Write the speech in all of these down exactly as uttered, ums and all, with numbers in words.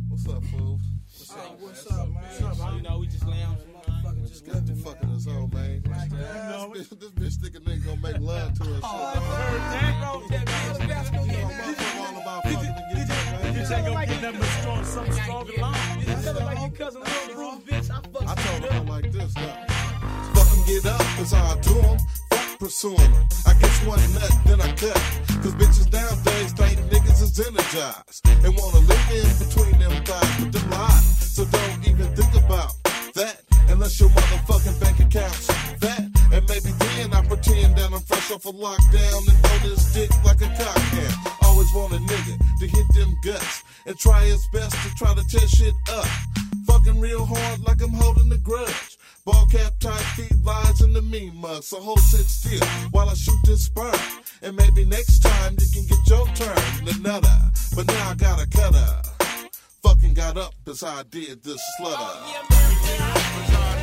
What's up, fool? What's up? What's up, man? What's up, man? You know, we just lounging. We just got to fucking us home, man. You know, this, this bitch thinking nigga gonna make love to us. Oh, I heard that, bro. That all about fucking to get man. You ain't gonna get nothing but strong, something stronger long. You tell her like your cousin Lil Bruce, bitch. I fucked I told her like this, though. Fucking get up, that's how I do them. Fuck pursuing them. I get one nut, then I cut. Cause bitches nowadays think niggas is energized and wanna live in between them thighs with them lies. So don't even think about that unless your motherfucking bank account's fat. And maybe then I pretend that I'm fresh off a lockdown and throw this dick like a cock can. Always want a nigga to hit them guts and try his best to try to tear shit up. Fucking real hard like I'm holding a grudge. Ball cap tight, feet lies in the mean mug. So hold sit still while I shoot this sperm. And maybe next time you can get your turn, the nutter. But now I gotta cut her. Fucking got up, that's how I did this slutter. Oh, yeah, man.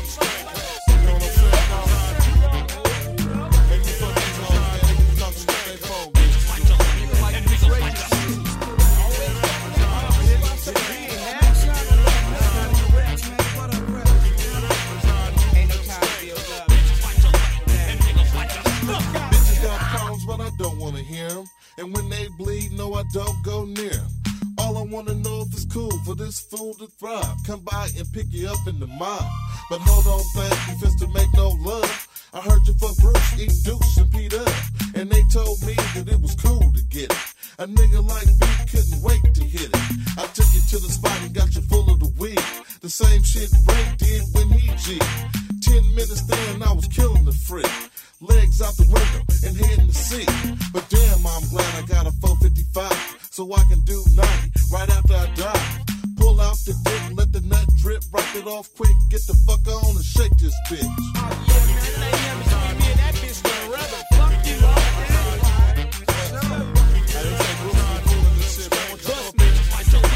But I don't wanna hear them. And when they bleed, no, I don't go near them. All I wanna know if it's cool for this fool to thrive. Come by and pick you up in the mob. But hold on, fast, you fist to make no love. I heard you fuck Bruce, eat Deuce and Pete up. And they told me that it was cool to get it. A nigga like me couldn't wait to hit it. I took you to the spot and got you full of the weed. The same shit Ray did when he G. Ten minutes there and I was killing the freak. Legs out the window and head in the seat. But damn, I'm glad I got a four fifty-five, so I can do ninety right after I die. Pull out the dick, let the nut drip, rock it off quick, get the fuck on and shake this bitch. Oh yeah, man, they never told me that bitch gonna rather fuck you all day. I didn't say Bruce was cool in this shit, man. What the fuck, bitch?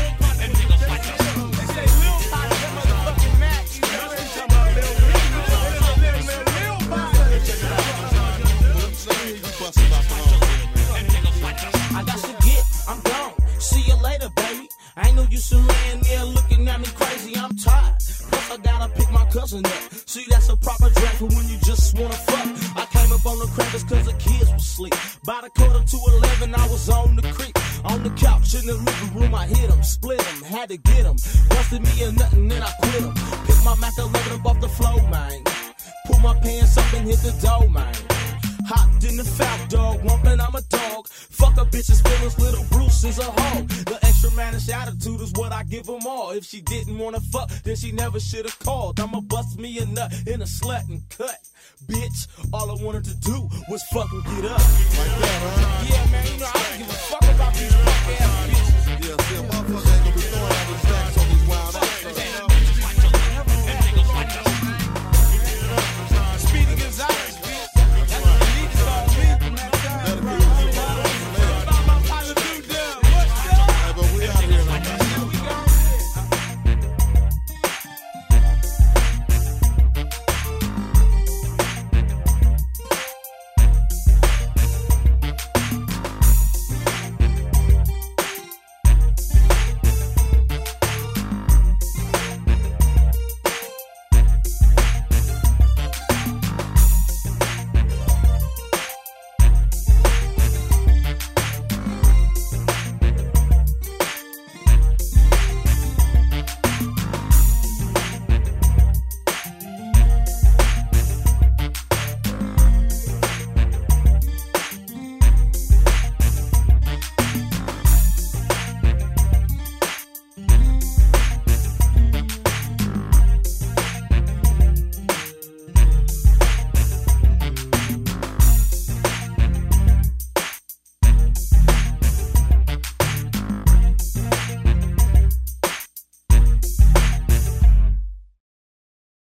They say Lil Pop, that motherfucking Mac. You know what I'm talking about, Lil I got to get, I'm gone. See you later, baby. I know you still laying there looking at me crazy. I'm tired. Plus I gotta pick my cousin up. See, that's a proper drag for when you just wanna fuck. I came up on the crackers cause the kids was asleep. By the quarter to eleven, I was on the creek. On the couch in the living room, I hit him, split him, had to get him. Busted me or nothing, then I quit him. Pick my Mac eleven up off the floor, man. Pull my pants up and hit the door, man. Hopped in the foul dog, wumpin', I'm a dog. Fuck a bitch's feelings, little Bruce is a hoe. The extra mannish attitude is what I give them all. If she didn't wanna fuck, then she never should've called. I'ma bust me a nut in a slut and cut. Bitch, all I wanted to do was fucking get up. Like that, huh? Yeah, man, you know, I don't give a fuck about these fuck ass bitches.